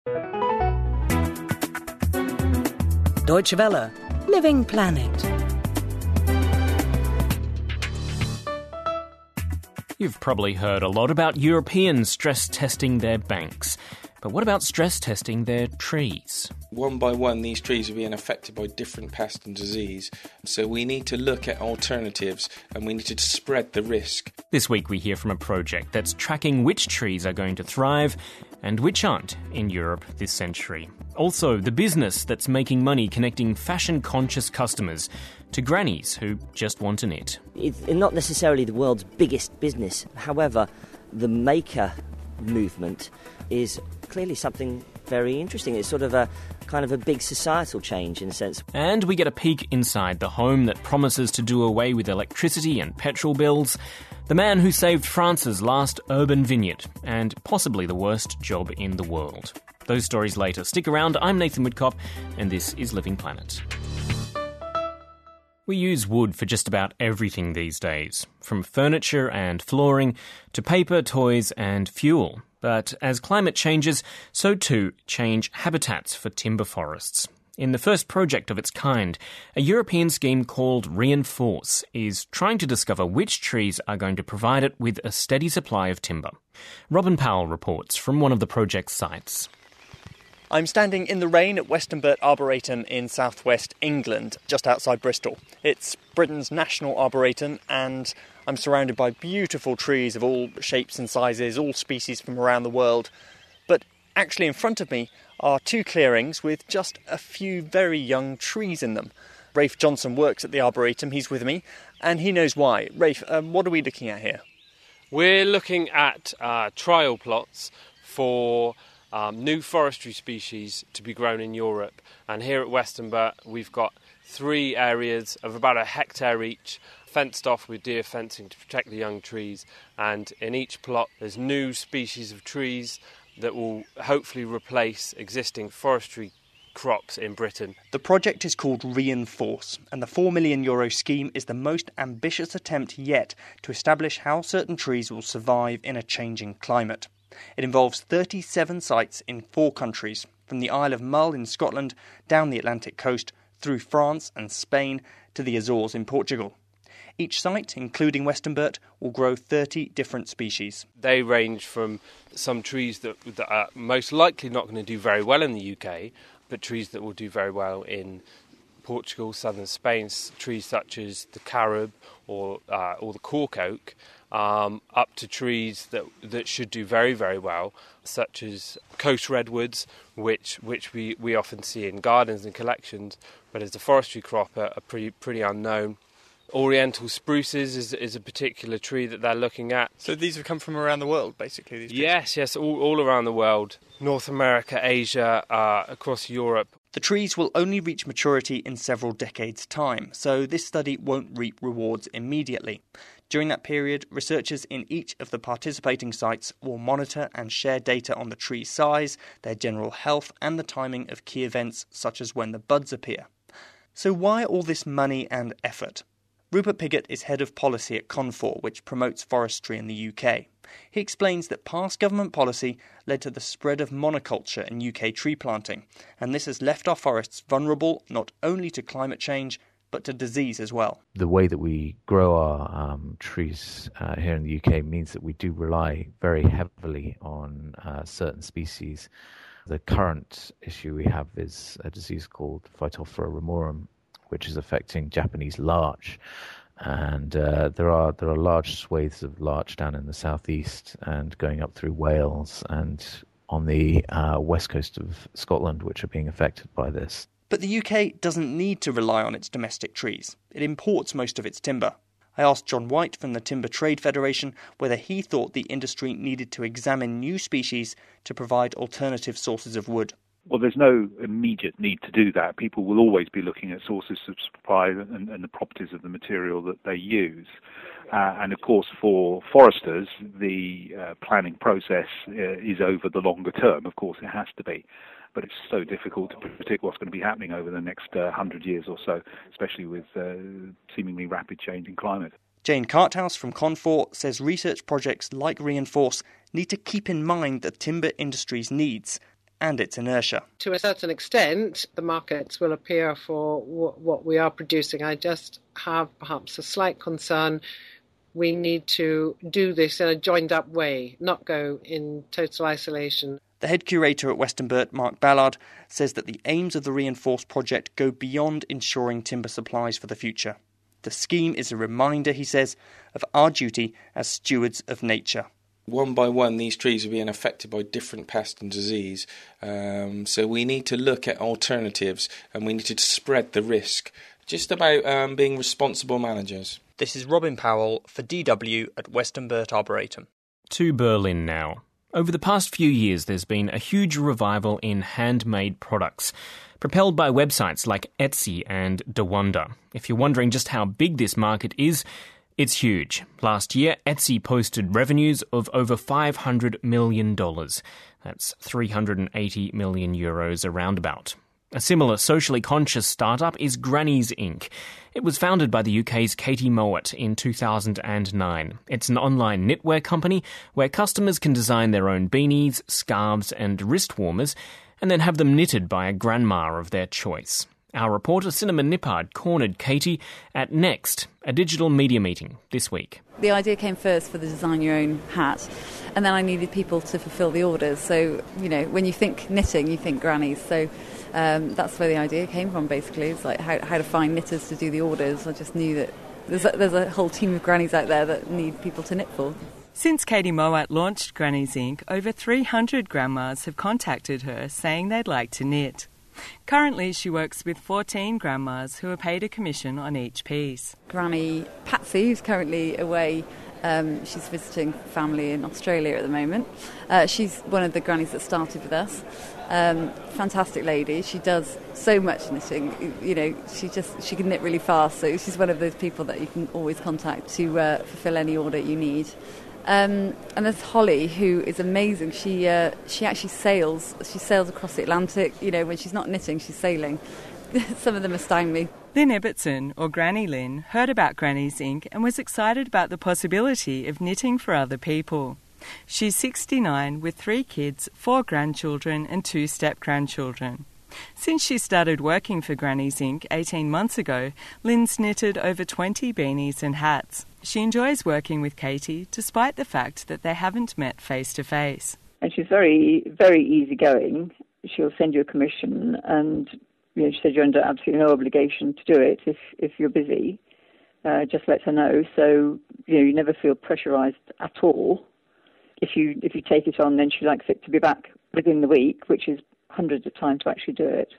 Deutsche Welle. Living Planet. You've probably heard a lot about Europeans stress testing their banks. But what about stress testing their trees? One by one, these trees are being affected by different pests and disease. So we need to look at alternatives and we need to spread the risk. This week we hear from a project that's tracking which trees are going to thrive and which aren't in Europe this century. Also, the business that's making money connecting fashion-conscious customers to grannies who just want a knit. It's not necessarily the world's biggest business. However, the maker movement is clearly something very interesting. It's sort of a kind of a big societal change in a sense. And we get a peek inside the home that promises to do away with electricity and petrol bills, the man who saved France's last urban vineyard, and possibly the worst job in the world. Those stories later. Stick around, I'm Nathan Woodcock, and this is Living Planet. We use wood for just about everything these days, from furniture and flooring to paper, toys and fuel. But as climate changes, so too change habitats for timber forests. In the first project of its kind, a European scheme called Reinforce is trying to discover which trees are going to provide it with a steady supply of timber. Robin Powell reports from one of the project's sites. I'm standing in the rain at Westonbirt Arboretum in southwest England, just outside Bristol. It's Britain's national arboretum, and I'm surrounded by beautiful trees of all shapes and sizes, all species from around the world. But actually in front of me are two clearings with just a few very young trees in them. Rafe Johnson works at the Arboretum, he's with me, and he knows why. Rafe, what are we looking at here? We're looking at trial plots for new forestry species to be grown in Europe. And here at Westonbirt, we've got 3 areas of about a hectare each, fenced off with deer fencing to protect the young trees. And in each plot, there's new species of trees that will hopefully replace existing forestry crops in Britain. The project is called Reinforce, and the €4 million scheme is the most ambitious attempt yet to establish how certain trees will survive in a changing climate. It involves 37 sites in 4 countries, from the Isle of Mull in Scotland, down the Atlantic coast, through France and Spain, to the Azores in Portugal. Each site, including Westonbirt, will grow 30 different species. They range from some trees that are most likely not going to do very well in the UK, but trees that will do very well in Portugal, southern Spain, trees such as the carob or the cork oak, up to trees that should do very, very well, such as coast redwoods, which we often see in gardens and collections, but as a forestry crop are pretty unknown. Oriental spruces is a particular tree that they're looking at. So these have come from around the world, basically, these trees? Yes, all around the world. North America, Asia, across Europe. The trees will only reach maturity in several decades' time, so this study won't reap rewards immediately. During that period, researchers in each of the participating sites will monitor and share data on the tree's size, their general health, and the timing of key events such as when the buds appear. So why all this money and effort? Rupert Piggott is head of policy at Confor, which promotes forestry in the UK. He explains that past government policy led to the spread of monoculture in UK tree planting, and this has left our forests vulnerable not only to climate change, but to disease as well. The way that we grow our trees here in the UK means that we do rely very heavily on certain species. The current issue we have is a disease called Phytophthora ramorum, which is affecting Japanese larch. And there are large swathes of larch down in the southeast and going up through Wales and on the west coast of Scotland, which are being affected by this. But the UK doesn't need to rely on its domestic trees. It imports most of its timber. I asked John White from the Timber Trade Federation whether he thought the industry needed to examine new species to provide alternative sources of wood. Well, there's no immediate need to do that. People will always be looking at sources of supply and the properties of the material that they use. And of course, for foresters, the planning process is over the longer term. Of course, it has to be. But it's so difficult to predict what's going to be happening over the next 100 years or so, especially with seemingly rapid change in climate. Jane Carthouse from Confor says research projects like Reinforce need to keep in mind the timber industry's needs and its inertia. To a certain extent, the markets will appear for what we are producing. I just have perhaps a slight concern. We need to do this in a joined-up way, not go in total isolation. The head curator at Westonbirt, Mark Ballard, says that the aims of the Reinforce project go beyond ensuring timber supplies for the future. The scheme is a reminder, he says, of our duty as stewards of nature. One by one, these trees are being affected by different pests and disease. So we need to look at alternatives and we need to spread the risk. Just about being responsible managers. This is Robin Powell for DW at Westonbirt Arboretum. To Berlin now. Over the past few years, there's been a huge revival in handmade products, propelled by websites like Etsy and DaWanda. If you're wondering just how big this market is, it's huge. Last year, Etsy posted revenues of over $500 million. That's 380 million euros around about. A similar socially conscious startup is Granny's Ink. It was founded by the UK's Katie Mowat in 2009. It's an online knitwear company where customers can design their own beanies, scarves and wrist warmers and then have them knitted by a grandma of their choice. Our reporter Cinnamon Nippard cornered Katie at Next, a digital media meeting this week. The idea came first for the design your own hat, and then I needed people to fulfil the orders. So, when you think knitting, you think grannies. So that's where the idea came from, basically. It's like how to find knitters to do the orders. I just knew that there's a whole team of grannies out there that need people to knit for. Since Katie Mowat launched Granny's Ink, over 300 grandmas have contacted her saying they'd like to knit. Currently, she works with 14 grandmas who are paid a commission on each piece. Granny Patsy, who's currently away, she's visiting family in Australia at the moment. She's one of the grannies that started with us. Fantastic lady. She does so much knitting. She can knit really fast. So she's one of those people that you can always contact to fulfil any order you need. And there's Holly, who is amazing. She actually sails. She sails across the Atlantic. When she's not knitting, she's sailing. Some of them astound me. Lynn Ibbotson, or Granny Lynn, heard about Granny's Ink and was excited about the possibility of knitting for other people. She's 69 with 3 kids, 4 grandchildren and 2 step-grandchildren. Since she started working for Granny's Ink 18 months ago, Lynn's knitted over 20 beanies and hats. She enjoys working with Katie, despite the fact that they haven't met face-to-face. And she's very, very easygoing. She'll send you a commission, and she said you're under absolutely no obligation to do it if you're busy. Just let her know. So you never feel pressurised at all. If you take it on, then she likes it to be back within the week, which is hundreds of times to actually do it.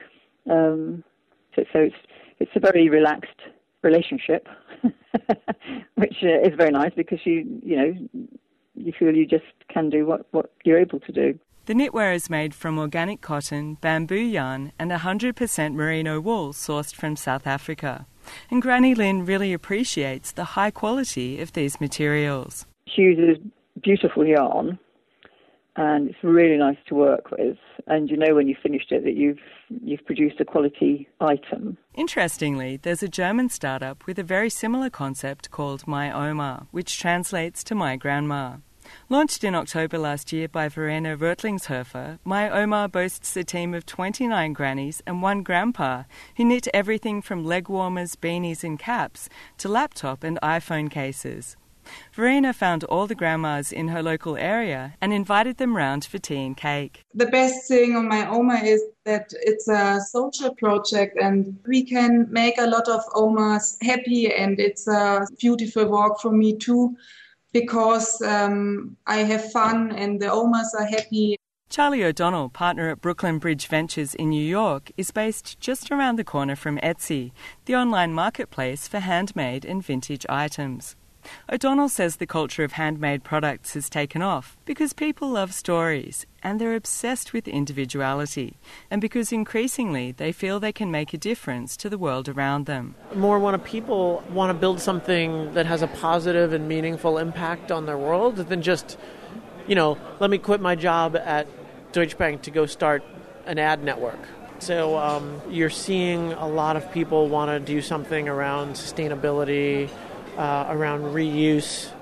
So it's a very relaxed relationship, which is very nice because you feel you just can do what you're able to do. The knitwear is made from organic cotton, bamboo yarn and 100% merino wool sourced from South Africa. And Granny Lynn really appreciates the high quality of these materials. She uses beautiful yarn, and it's really nice to work with. And when you finished it that you've produced a quality item. Interestingly, there's a German startup with a very similar concept called My Oma, which translates to My Grandma. Launched in October last year by Verena Rötlingshofer, My Oma boasts a team of 29 grannies and 1 grandpa who knit everything from leg warmers, beanies and caps to laptop and iPhone cases. Verena found all the grandmas in her local area and invited them round for tea and cake. The best thing on My Oma is that it's a social project and we can make a lot of Omas happy, and it's a beautiful walk for me too, because I have fun and the Omas are happy. Charlie O'Donnell, partner at Brooklyn Bridge Ventures in New York, is based just around the corner from Etsy, the online marketplace for handmade and vintage items. O'Donnell says the culture of handmade products has taken off because people love stories and they're obsessed with individuality, and because increasingly they feel they can make a difference to the world around them. More people want to build something that has a positive and meaningful impact on their world than just, let me quit my job at Deutsche Bank to go start an ad network. So you're seeing a lot of people want to do something around sustainability, around reuse,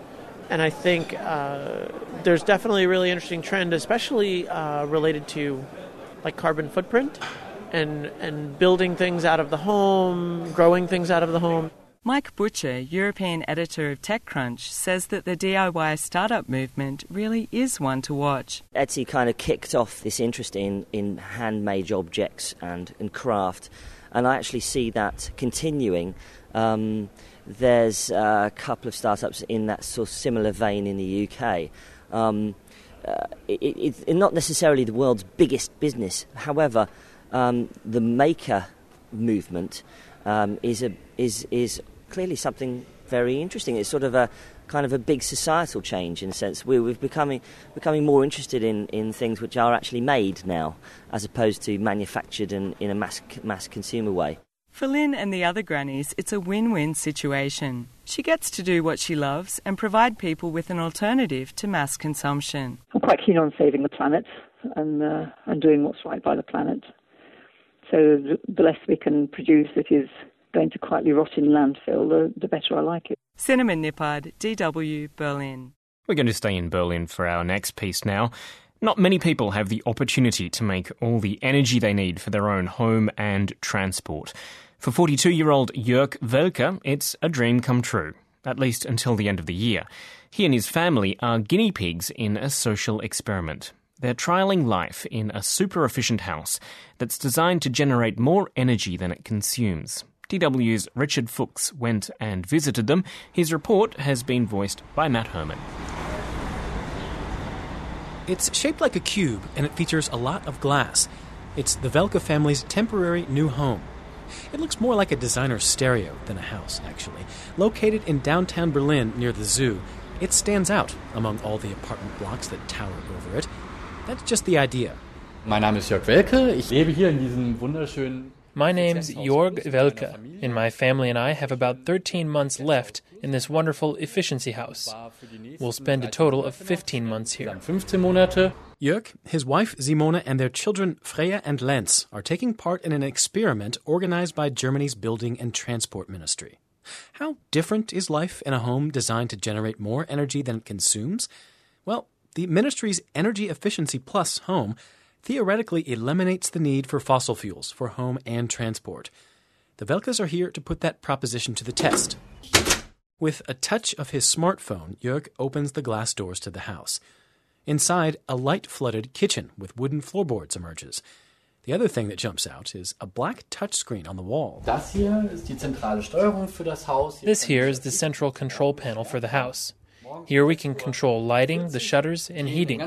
And I think there's definitely a really interesting trend, especially related to like carbon footprint and building things out of the home, growing things out of the home. Mike Butcher, European editor of TechCrunch, says that the DIY startup movement really is one to watch. Etsy kind of kicked off this interest in handmade objects and craft, and I actually see that continuing. There's a couple of startups in that sort of similar vein in the UK. It's not necessarily the world's biggest business. However, the maker movement is clearly something very interesting. It's sort of a kind of a big societal change in a sense. We're becoming more interested in things which are actually made now, as opposed to manufactured in a mass consumer way. For Lynn and the other grannies, it's a win-win situation. She gets to do what she loves and provide people with an alternative to mass consumption. I'm quite keen on saving the planet and doing what's right by the planet. So the less we can produce that is going to quietly rot in landfill, the better I like it. Cinnamon Nippard, DW, Berlin. We're going to stay in Berlin for our next piece now. Not many people have the opportunity to make all the energy they need for their own home and transport. For 42-year-old Jörg Welke, it's a dream come true, at least until the end of the year. He and his family are guinea pigs in a social experiment. They're trialling life in a super-efficient house that's designed to generate more energy than it consumes. DW's Richard Fuchs went and visited them. His report has been voiced by Matt Herman. It's shaped like a cube, and it features a lot of glass. It's the Welke family's temporary new home. It looks more like a designer stereo than a house, actually. Located in downtown Berlin near the zoo, it stands out among all the apartment blocks that tower over it. That's just the idea. Mein Name ist Jörg Welke. Ich lebe hier in diesem wunderschönen... My name's Jörg Welke, and my family and I have about 13 months left in this wonderful efficiency house. We'll spend a total of 15 months here. Jörg, his wife Simone, and their children Freya and Lenz are taking part in an experiment organized by Germany's Building and Transport Ministry. How different is life in a home designed to generate more energy than it consumes? Well, the ministry's Energy Efficiency Plus home theoretically eliminates the need for fossil fuels for home and transport. The Welkes are here to put that proposition to the test. With a touch of his smartphone, Jörg opens the glass doors to the house. Inside, a light-flooded kitchen with wooden floorboards emerges. The other thing that jumps out is a black touchscreen on the wall. This here is the central control panel for the house. Here we can control lighting, the shutters, and heating.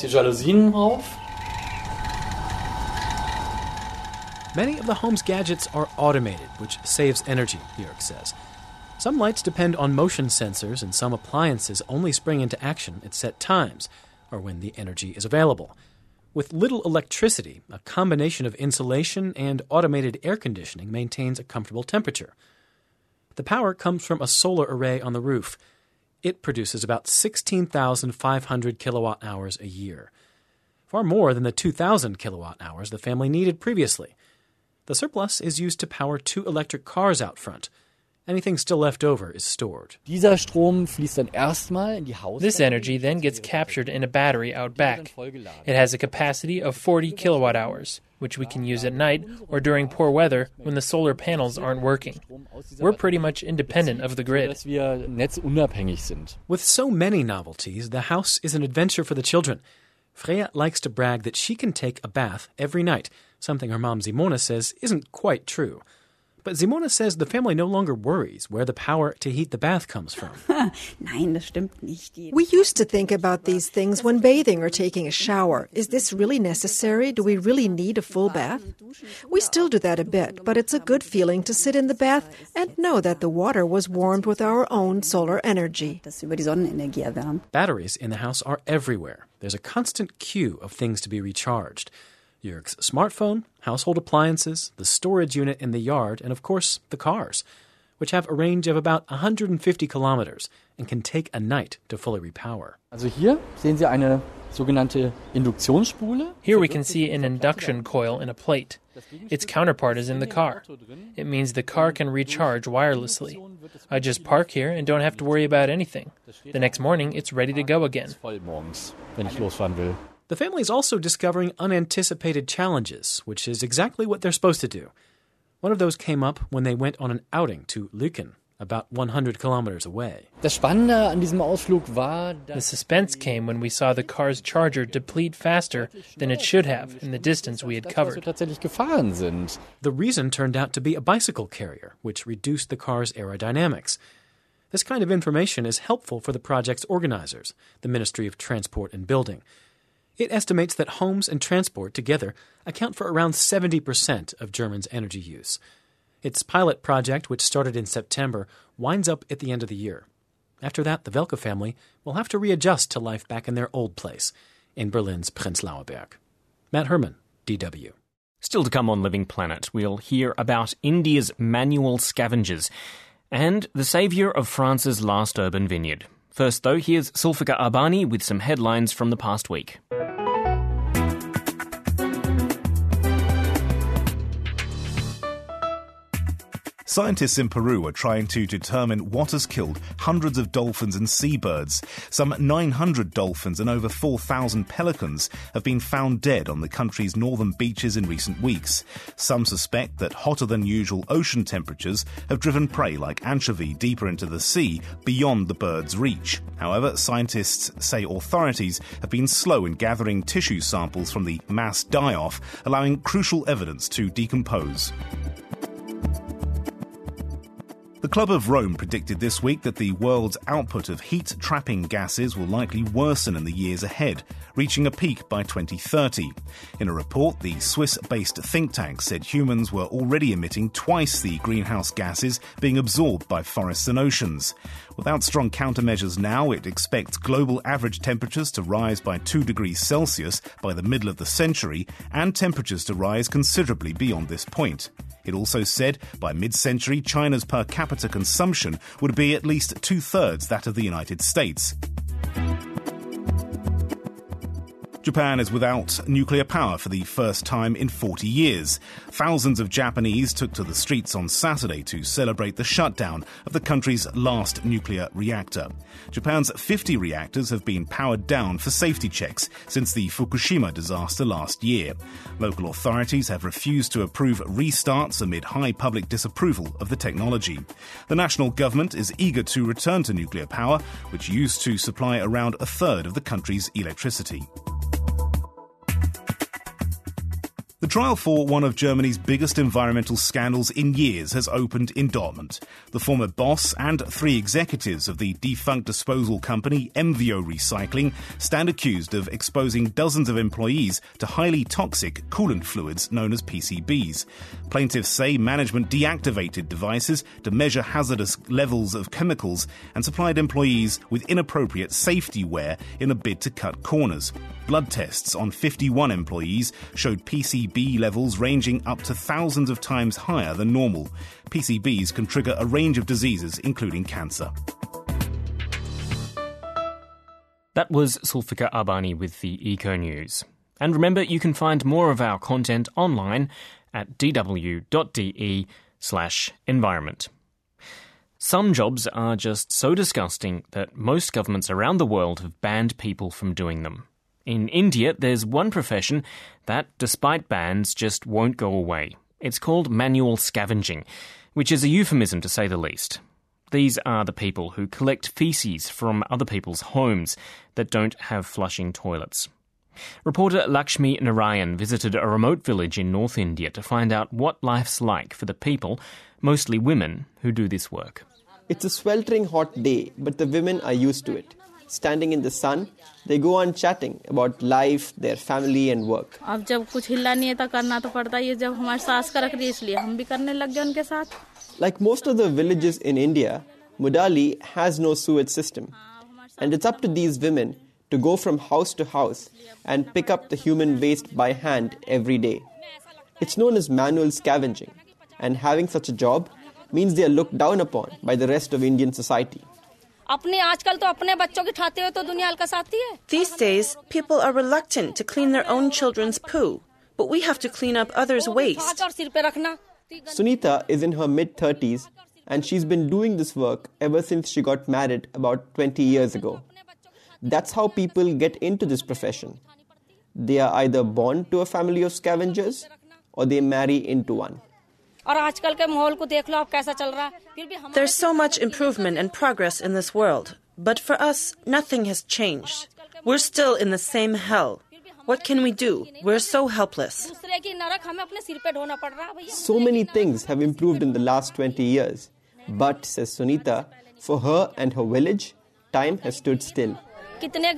Many of the home's gadgets are automated, which saves energy, Jörg says. Some lights depend on motion sensors, and some appliances only spring into action at set times, or when the energy is available. With little electricity, a combination of insulation and automated air conditioning maintains a comfortable temperature. The power comes from a solar array on the roof. It produces about 16,500 kilowatt hours a year, far more than the 2,000 kilowatt hours the family needed previously. The surplus is used to power 2 electric cars out front. Anything still left over is stored. This energy then gets captured in a battery out back. It has a capacity of 40 kilowatt hours, which we can use at night or during poor weather when the solar panels aren't working. We're pretty much independent of the grid. With so many novelties, the house is an adventure for the children. Freya likes to brag that she can take a bath every night, something her mom Simone says isn't quite true. But Simone says the family no longer worries where the power to heat the bath comes from. We used to think about these things when bathing or taking a shower. Is this really necessary? Do we really need a full bath? We still do that a bit, but it's a good feeling to sit in the bath and know that the water was warmed with our own solar energy. Batteries in the house are everywhere. There's a constant queue of things to be recharged. Jörg's smartphone, household appliances, the storage unit in the yard, and of course, the cars, which have a range of about 150 kilometers and can take a night to fully repower. sogenannte Induktionsspule. Here we can see an induction coil in a plate. Its counterpart is in the car. It means the car can recharge wirelessly. I just park here and don't have to worry about anything. The next morning, it's ready to go again. The family is also discovering unanticipated challenges, which is exactly what they're supposed to do. One of those came up when they went on an outing to Lücken, about 100 kilometers away. The suspense came when we saw the car's charger deplete faster than it should have in the distance we had covered. The reason turned out to be a bicycle carrier, which reduced the car's aerodynamics. This kind of information is helpful for the project's organizers, the Ministry of Transport and Building. It estimates that homes and transport together account for around 70% of Germany's energy use. Its pilot project, which started in September, winds up at the end of the year. After that, the Welke family will have to readjust to life back in their old place, in Berlin's Prenzlauer Berg. Matt Herman, DW. Still to come on Living Planet, we'll hear about India's manual scavengers and the saviour of France's last urban vineyard. First, though, here's Zulfikar Arbani with some headlines from the past week. Scientists in Peru are trying to determine what has killed hundreds of dolphins and seabirds. Some 900 dolphins and over 4,000 pelicans have been found dead on the country's northern beaches in recent weeks. Some suspect that hotter than usual ocean temperatures have driven prey like anchovy deeper into the sea beyond the birds' reach. However, scientists say authorities have been slow in gathering tissue samples from the mass die-off, allowing crucial evidence to decompose. The Club of Rome predicted this week that the world's output of heat-trapping gases will likely worsen in the years ahead, reaching a peak by 2030. In a report, the Swiss-based think tank said humans were already emitting twice the greenhouse gases being absorbed by forests and oceans. Without strong countermeasures now, it expects global average temperatures to rise by 2 degrees Celsius by the middle of the century and temperatures to rise considerably beyond this point. It also said by mid-century, China's per capita consumption would be at least two-thirds that of the United States. Japan is without nuclear power for the first time in 40 years. Thousands of Japanese took to the streets on Saturday to celebrate the shutdown of the country's last nuclear reactor. Japan's 50 reactors have been powered down for safety checks since the Fukushima disaster last year. Local authorities have refused to approve restarts amid high public disapproval of the technology. The national government is eager to return to nuclear power, which used to supply around a third of the country's electricity. The trial for one of Germany's biggest environmental scandals in years has opened in Dortmund. The former boss and 3 executives of the defunct disposal company MVO Recycling stand accused of exposing dozens of employees to highly toxic coolant fluids known as PCBs. Plaintiffs say management deactivated devices to measure hazardous levels of chemicals and supplied employees with inappropriate safety wear in a bid to cut corners. Blood tests on 51 employees showed PCB levels ranging up to thousands of times higher than normal. PCBs can trigger a range of diseases, including cancer. That was Zulfikar Arbani with the Eco News. And remember, you can find more of our content online at dw.de/environment. Some jobs are just so disgusting that most governments around the world have banned people from doing them. In India, there's one profession that, despite bans, just won't go away. It's called manual scavenging, which is a euphemism to say the least. These are the people who collect feces from other people's homes that don't have flushing toilets. Reporter Lakshmi Narayan visited a remote village in North India to find out what life's like for the people, mostly women, who do this work. It's a sweltering hot day, but the women are used to it. Standing in the sun, they go on chatting about life, their family and work. Like most of the villages in India, Mudali has no sewage system. And it's up to these women to go from house to house and pick up the human waste by hand every day. It's known as manual scavenging, and having such a job means they are looked down upon by the rest of Indian society. These days, people are reluctant to clean their own children's poo, but we have to clean up others' waste. Sunita is in her mid-30s and she's been doing this work ever since she got married about 20 years ago. That's how people get into this profession. They are either born to a family of scavengers or they marry into one. There's so much improvement and progress in this world, but for us, nothing has changed. We're still in the same hell. What can we do? We're so helpless. So many things have improved in the last 20 years. But, says Sunita, for her and her village, time has stood still. Women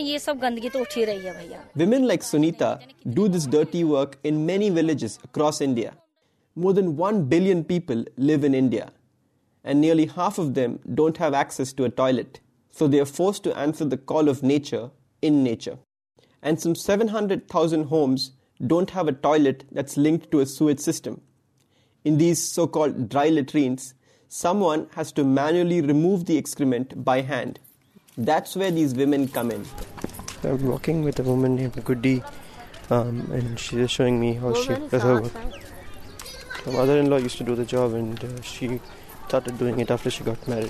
like Sunita do this dirty work in many villages across India. More than 1 billion people live in India, and nearly half of them don't have access to a toilet, so they are forced to answer the call of nature in nature. And some 700,000 homes don't have a toilet that's linked to a sewage system. In these so-called dry latrines, someone has to manually remove the excrement by hand. That's where these women come in. I'm walking with a woman named Goody, and she's just showing me how she does her work. My mother-in-law used to do the job, and she started doing it after she got married.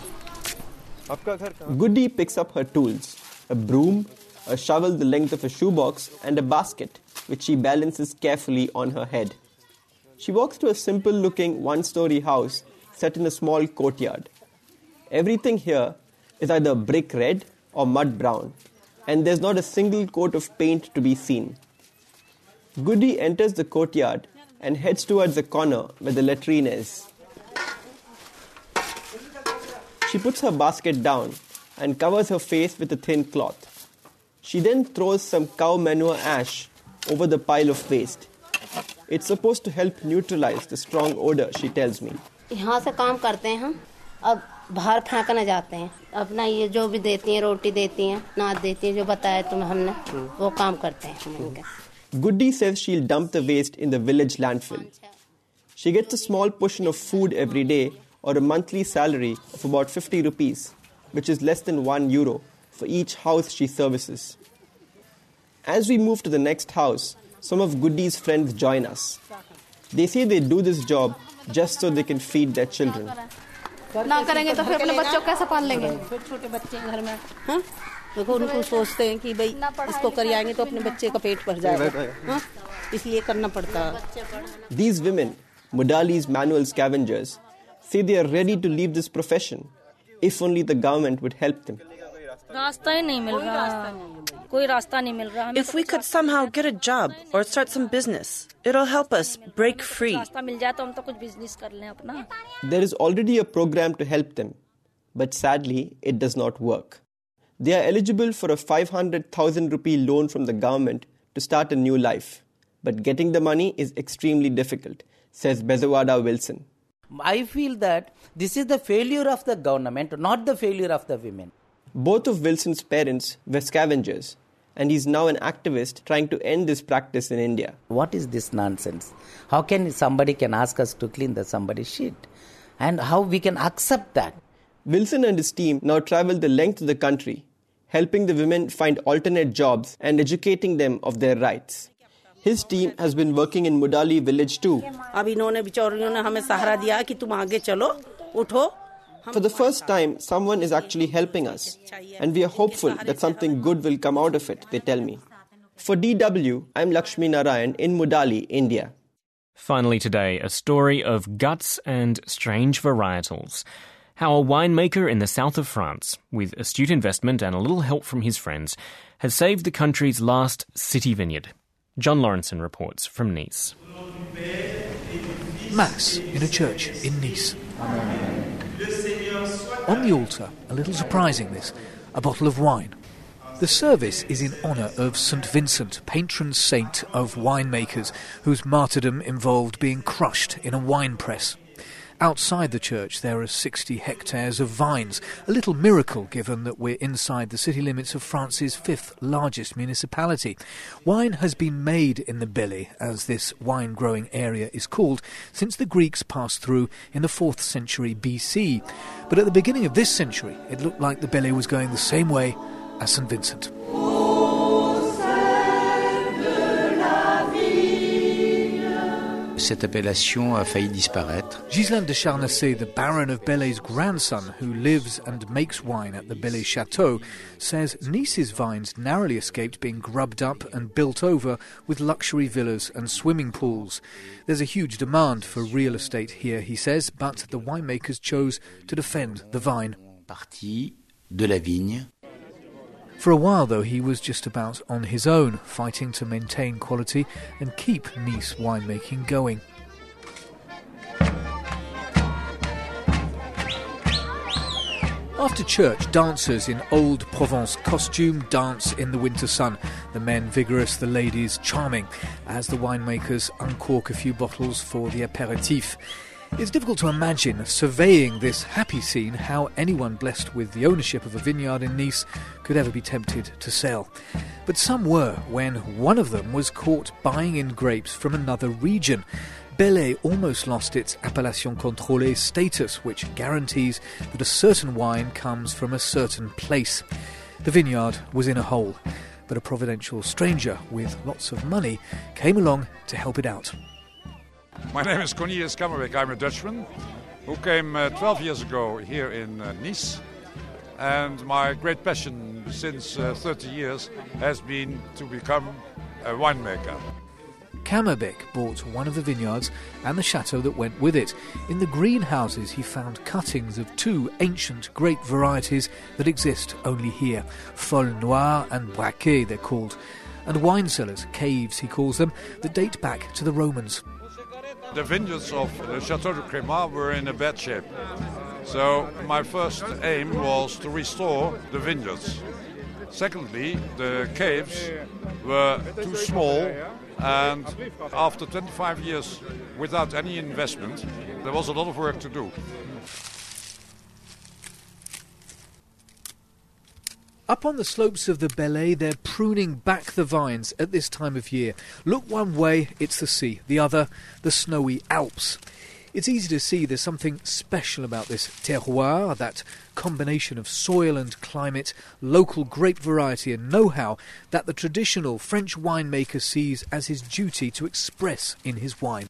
Goody picks up her tools, a broom, a shovel the length of a shoebox, and a basket, which she balances carefully on her head. She walks to a simple-looking one-story house set in a small courtyard. Everything here is either brick red or mud brown, and there's not a single coat of paint to be seen. Goody enters the courtyard and heads towards the corner where the latrine is. She puts her basket down and covers her face with a thin cloth. She then throws some cow manure ash over the pile of waste. It's supposed to help neutralize the strong odor, she tells me. यहाँ से काम करते हैं हम अब बाहर फेंकने जाते हैं अपना ये जो भी देती हैं रोटी देती हैं नाद देती हैं जो बताया तुम्हें हमने वो काम करते हैं हम इनके Goody says she'll dump the waste in the village landfill. She gets a small portion of food every day or a monthly salary of about 50 rupees, which is less than €1 for each house she services. As we move to the next house, some of Goody's friends join us. They say they do this job just so they can feed their children. ना करेंगे तो फिर अपने बच्चों को कैसे पाल लेंगे छोटे बच्चे घर में हां देखो उनको सोचते हैं कि भाई इसको कर आएंगे तो अपने बच्चे का पेट भर जाएगा हां इसलिए करना पड़ता है. These women, Mudali's manual scavengers, say they are ready to leave this profession if only the government would help them. If we could somehow get a job or start some business, it'll help us break free. There is already a program to help them, but sadly, it does not work. They are eligible for a 500,000 rupee loan from the government to start a new life, but getting the money is extremely difficult, says Bezawada Wilson. I feel that this is the failure of the government, not the failure of the women. Both of Wilson's parents were scavengers, and he's now an activist trying to end this practice in India. What is this nonsense? How can somebody can ask us to clean somebody's shit? And how we can accept that? Wilson and his team now travel the length of the country, helping the women find alternate jobs and educating them of their rights. His team has been working in Mudali village too. For the first time, someone is actually helping us, and we are hopeful that something good will come out of it, they tell me. For DW, I'm Lakshmi Narayan in Mudali, India. Finally today, a story of guts and strange varietals. How a winemaker in the south of France, with astute investment and a little help from his friends, has saved the country's last city vineyard. John Lawrenson reports from Nice. Mass in a church in Nice. On the altar, a little surprising this, a bottle of wine. The service is in honour of St. Vincent, patron saint of winemakers, whose martyrdom involved being crushed in a wine press. Outside the church there are 60 hectares of vines, a little miracle given that we're inside the city limits of France's 5th largest municipality. Wine has been made in the Belley, as this wine-growing area is called, since the Greeks passed through in the 4th century BC. But at the beginning of this century, it looked like the Belley was going the same way as St. Vincent. Cette appellation a failli disparaître. Ghislain de Charnassé, the Baron of Belley's grandson, who lives and makes wine at the Belley Chateau, says Nice's vines narrowly escaped being grubbed up and built over with luxury villas and swimming pools. There's a huge demand for real estate here, he says, but the winemakers chose to defend the vine. Partie de la vigne. For a while, though, he was just about on his own, fighting to maintain quality and keep Nice winemaking going. After church, dancers in old Provence costume dance in the winter sun, the men vigorous, the ladies charming, as the winemakers uncork a few bottles for the apéritif. It's difficult to imagine, surveying this happy scene, how anyone blessed with the ownership of a vineyard in Nice could ever be tempted to sell. But some were, when one of them was caught buying in grapes from another region. Belley almost lost its appellation contrôlée status, which guarantees that a certain wine comes from a certain place. The vineyard was in a hole, but a providential stranger with lots of money came along to help it out. My name is Cornelius Kammerbeek. I'm a Dutchman who came 12 years ago here in Nice. And my great passion since 30 years has been to become a winemaker. Kammerbeek bought one of the vineyards and the chateau that went with it. In the greenhouses he found cuttings of 2 ancient grape varieties that exist only here. Folle Noire and Braquet they're called. And wine cellars, caves he calls them, that date back to the Romans. The vineyards of the Chateau de Crémant were in a bad shape. So my first aim was to restore the vineyards. Secondly, the caves were too small, and after 25 years without any investment, there was a lot of work to do. Up on the slopes of the Belley, they're pruning back the vines at this time of year. Look one way, it's the sea. The other, the snowy Alps. It's easy to see there's something special about this terroir, that combination of soil and climate, local grape variety and know-how that the traditional French winemaker sees as his duty to express in his wine.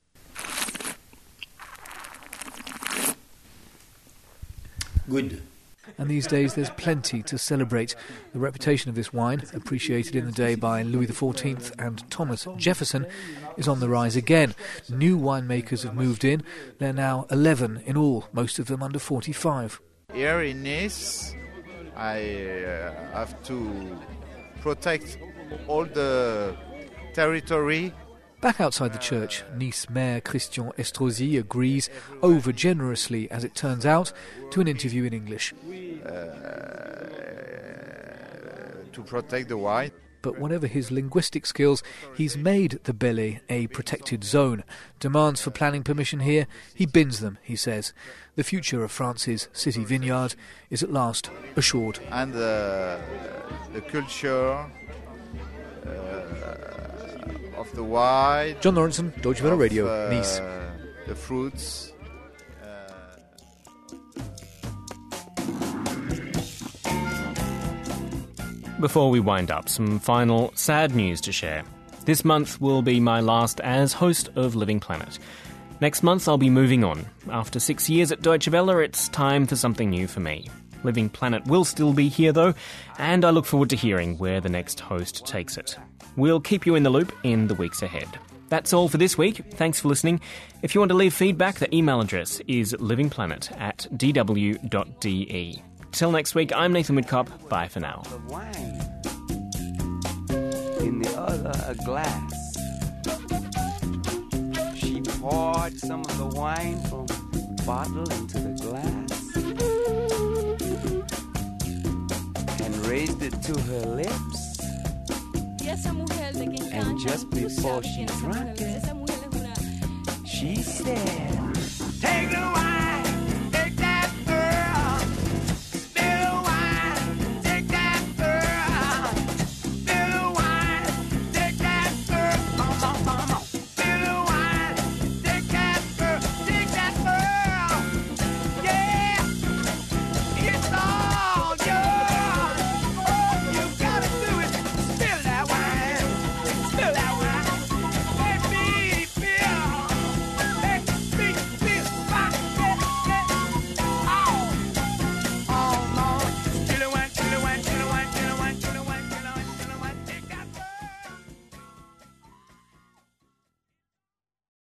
Good. And these days there's plenty to celebrate. The reputation of this wine, appreciated in the day by Louis XIV and Thomas Jefferson, is on the rise again. New winemakers have moved in. There are now 11 in all, most of them under 45. Here in Nice, I have to protect all the territory. Back outside the church, Nice Mayor Christian Estrosi agrees, over-generously as it turns out, to an interview in English. To protect the wine. But whatever his linguistic skills, he's made the Belley a protected zone. Demands for planning permission here, he bins them, he says. The future of France's city vineyard is at last assured. And the culture of the wine. John Lawrenson, Deutsche Welle Radio, Nice. The fruits. Before we wind up, some final sad news to share. This month will be my last as host of Living Planet. Next month I'll be moving on. After 6 years at Deutsche Welle, it's time for something new for me. Living Planet will still be here though, and I look forward to hearing where the next host takes it. We'll keep you in the loop in the weeks ahead. That's all for this week. Thanks for listening. If you want to leave feedback, the email address is livingplanet@dw.de. Till next week, I'm Nathan Woodcock. Bye for now. In the other, a glass. She poured some of the wine from the bottle into the glass and raised it to her lips. And just before she drank it, she said,